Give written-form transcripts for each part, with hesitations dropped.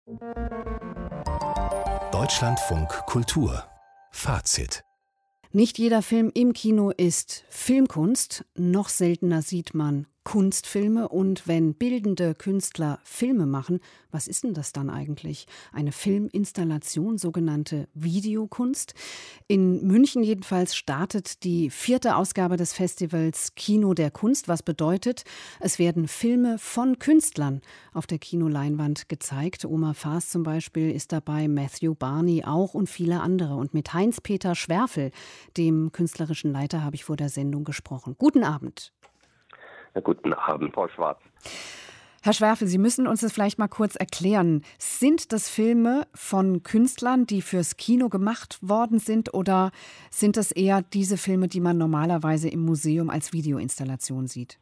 Deutschlandfunk Kultur Fazit. Nicht jeder Film im Kino ist Filmkunst. Noch seltener sieht man Kunstfilme. Und wenn bildende Künstler Filme machen, was ist denn das dann eigentlich? Eine Filminstallation, sogenannte Videokunst? In München jedenfalls startet die 4. Ausgabe des Festivals Kino der Kunst. Was bedeutet, es werden Filme von Künstlern auf der Kinoleinwand gezeigt. Oma Faas zum Beispiel ist dabei, Matthew Barney auch und viele andere. Und mit Heinz-Peter Schwerfel, dem künstlerischen Leiter, habe ich vor der Sendung gesprochen. Guten Abend. Ja, guten Abend, Frau Schwarz. Herr Schwerfel, Sie müssen uns das vielleicht mal kurz erklären. Sind das Filme von Künstlern, die fürs Kino gemacht worden sind, oder sind das eher diese Filme, die man normalerweise im Museum als Videoinstallation sieht?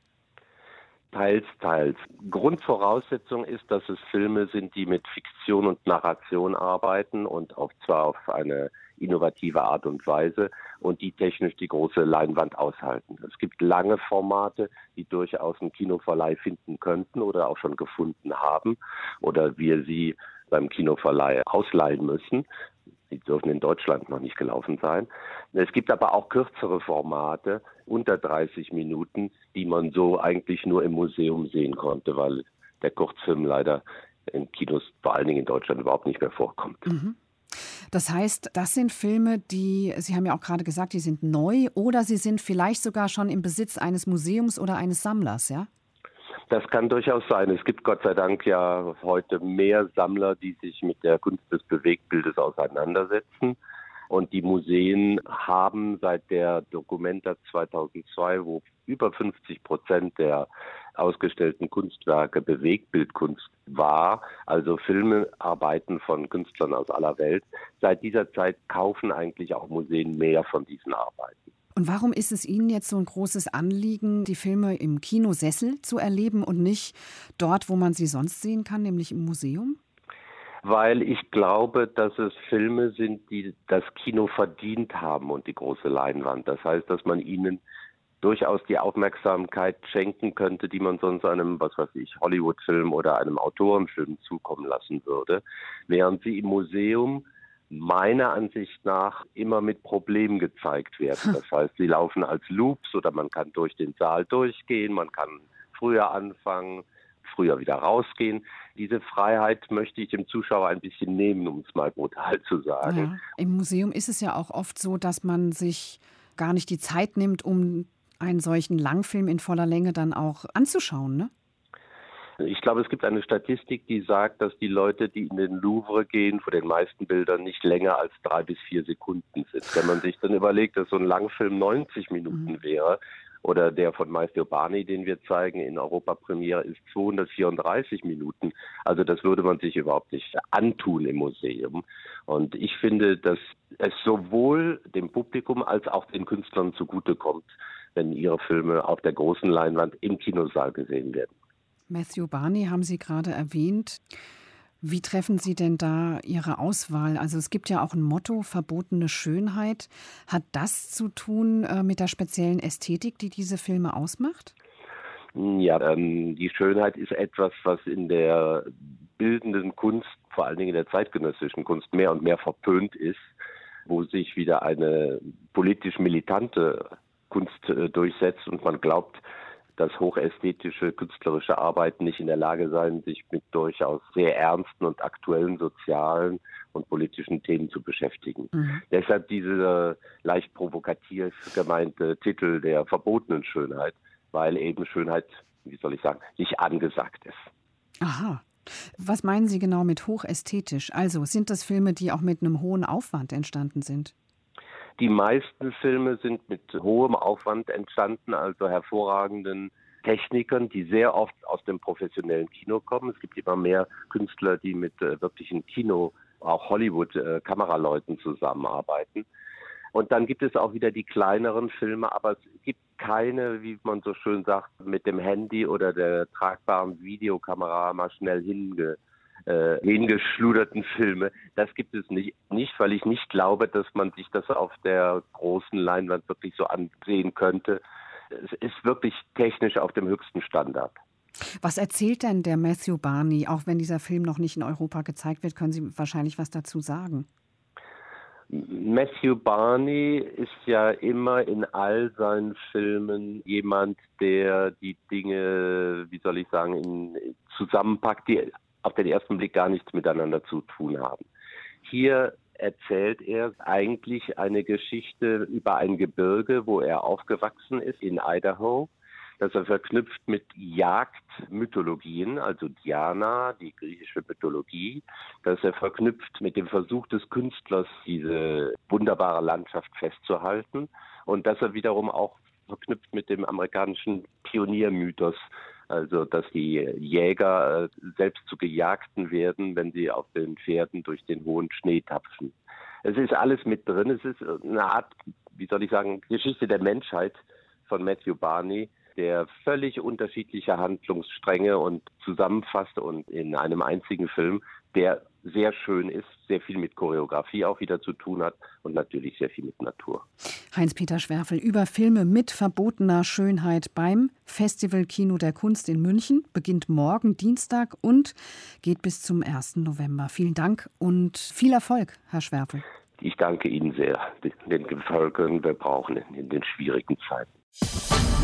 Teils, teils. Grundvoraussetzung ist, dass es Filme sind, die mit Fiktion und Narration arbeiten und zwar auf eine innovative Art und Weise und die technisch die große Leinwand aushalten. Es gibt lange Formate, die durchaus einen Kinoverleih finden könnten oder auch schon gefunden haben oder wir sie beim Kinoverleih ausleihen müssen. Die dürfen in Deutschland noch nicht gelaufen sein. Es gibt aber auch kürzere Formate, unter 30 Minuten, die man so eigentlich nur im Museum sehen konnte, weil der Kurzfilm leider in Kinos, vor allen Dingen in Deutschland, überhaupt nicht mehr vorkommt. Mhm. Das heißt, das sind Filme, die, Sie haben ja auch gerade gesagt, die sind neu oder sie sind vielleicht sogar schon im Besitz eines Museums oder eines Sammlers, ja? Das kann durchaus sein. Es gibt Gott sei Dank ja heute mehr Sammler, die sich mit der Kunst des Bewegtbildes auseinandersetzen. Und die Museen haben seit der Documenta 2002, wo über 50% der ausgestellten Kunstwerke Bewegtbildkunst war, also Filmearbeiten von Künstlern aus aller Welt, seit dieser Zeit kaufen eigentlich auch Museen mehr von diesen Arbeiten. Und warum ist es Ihnen jetzt so ein großes Anliegen, die Filme im Kinosessel zu erleben und nicht dort, wo man sie sonst sehen kann, nämlich im Museum? Weil ich glaube, dass es Filme sind, die das Kino verdient haben und die große Leinwand. Das heißt, dass man ihnen durchaus die Aufmerksamkeit schenken könnte, die man sonst einem, was weiß ich, Hollywood-Film oder einem Autorenfilm zukommen lassen würde, während sie im Museum meiner Ansicht nach immer mit Problemen gezeigt werden. Das heißt, sie laufen als Loops oder man kann durch den Saal durchgehen, man kann früher anfangen, früher wieder rausgehen. Diese Freiheit möchte ich dem Zuschauer ein bisschen nehmen, um es mal brutal zu sagen. Ja, im Museum ist es ja auch oft so, dass man sich gar nicht die Zeit nimmt, um einen solchen Langfilm in voller Länge dann auch anzuschauen, ne? Ich glaube, es gibt eine Statistik, die sagt, dass die Leute, die in den Louvre gehen, vor den meisten Bildern nicht länger als 3 bis 4 Sekunden sind. Wenn man sich dann überlegt, dass so ein Langfilm 90 Minuten wäre, oder der von Matthew Barney, den wir zeigen, in Europa-Premiere ist 234 Minuten. Also das würde man sich überhaupt nicht antun im Museum. Und ich finde, dass es sowohl dem Publikum als auch den Künstlern zugutekommt, wenn ihre Filme auf der großen Leinwand im Kinosaal gesehen werden. Matthew Barney haben Sie gerade erwähnt. Wie treffen Sie denn da Ihre Auswahl? Also es gibt ja auch ein Motto, verbotene Schönheit. Hat das zu tun mit der speziellen Ästhetik, die diese Filme ausmacht? Ja, die Schönheit ist etwas, was in der bildenden Kunst, vor allen Dingen in der zeitgenössischen Kunst, mehr und mehr verpönt ist, wo sich wieder eine politisch militante Kunst durchsetzt und man glaubt, dass hochästhetische, künstlerische Arbeiten nicht in der Lage seien, sich mit durchaus sehr ernsten und aktuellen sozialen und politischen Themen zu beschäftigen. Deshalb dieser leicht provokativ gemeinte Titel der verbotenen Schönheit, weil eben Schönheit, wie soll ich sagen, nicht angesagt ist. Aha. Was meinen Sie genau mit hochästhetisch? Also sind das Filme, die auch mit einem hohen Aufwand entstanden sind? Die meisten Filme sind mit hohem Aufwand entstanden, also hervorragenden Technikern, die sehr oft aus dem professionellen Kino kommen. Es gibt immer mehr Künstler, die mit wirklichen Kino, auch Hollywood-Kameraleuten zusammenarbeiten. Und dann gibt es auch wieder die kleineren Filme, aber es gibt keine, wie man so schön sagt, mit dem Handy oder der tragbaren Videokamera mal schnell hingeschluderten Filme. Das gibt es nicht, weil ich nicht glaube, dass man sich das auf der großen Leinwand wirklich so ansehen könnte. Es ist wirklich technisch auf dem höchsten Standard. Was erzählt denn der Matthew Barney? Auch wenn dieser Film noch nicht in Europa gezeigt wird, können Sie wahrscheinlich was dazu sagen. Matthew Barney ist ja immer in all seinen Filmen jemand, der die Dinge, wie soll ich sagen, zusammenpackt, die auf den ersten Blick gar nichts miteinander zu tun haben. Hier erzählt er eigentlich eine Geschichte über ein Gebirge, wo er aufgewachsen ist, in Idaho, das er verknüpft mit Jagdmythologien, also Diana, die griechische Mythologie, das er verknüpft mit dem Versuch des Künstlers, diese wunderbare Landschaft festzuhalten, und das er wiederum auch verknüpft mit dem amerikanischen Pioniermythos, also dass die Jäger selbst zu Gejagten werden, wenn sie auf den Pferden durch den hohen Schnee tapfen. Es ist alles mit drin, es ist eine Art, wie soll ich sagen, Geschichte der Menschheit von Matthew Barney, der völlig unterschiedliche Handlungsstränge und zusammenfasst und in einem einzigen Film, der sehr schön ist, sehr viel mit Choreografie auch wieder zu tun hat und natürlich sehr viel mit Natur. Heinz-Peter Schwerfel über Filme mit verbotener Schönheit beim Festival Kino der Kunst in München, beginnt morgen Dienstag und geht bis zum 1. November. Vielen Dank und viel Erfolg, Herr Schwerfel. Ich danke Ihnen sehr. Den Erfolg können wir brauchen in den schwierigen Zeiten.